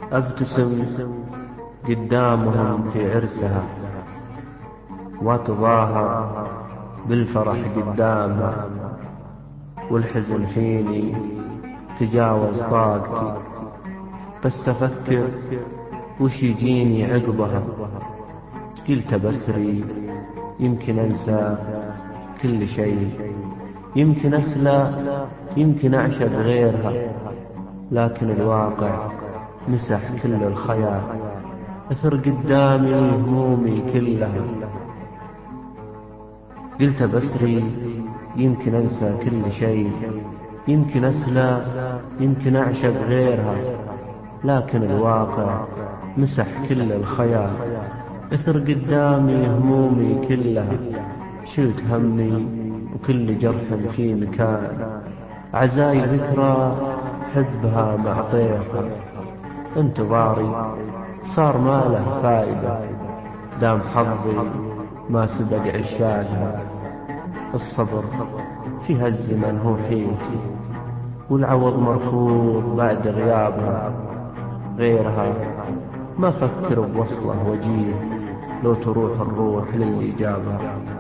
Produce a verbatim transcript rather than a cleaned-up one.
أبتسم قدامهم في عرسها، وأتظاهر بالفرح قدامها، والحزن فيني تجاوز طاقتي. بس أفكر وش يجيني عقبها، قلت بسري يمكن أنسى كل شيء، يمكن أسلى، يمكن أعشق غيرها. لكن الواقع مسح كل الخيال، أثر قدامي همومي كلها. قلت بسري يمكن أنسى كل شيء، يمكن أسلى، يمكن أعشق غيرها. لكن الواقع مسح كل الخيال، أثر قدامي همومي كلها. شلت همي وكل جرح في مكان، عزاي ذكرى حبها مع طيرها. انتظاري صار ما له فايدة، دام حظي ما سبق عشاقها. الصبر في هالزمن هو حيلتي، والعوض مرفوض بعد غيابها. غيرها ما فكر بوصله وجيه، لو تروح الروح للي جابها.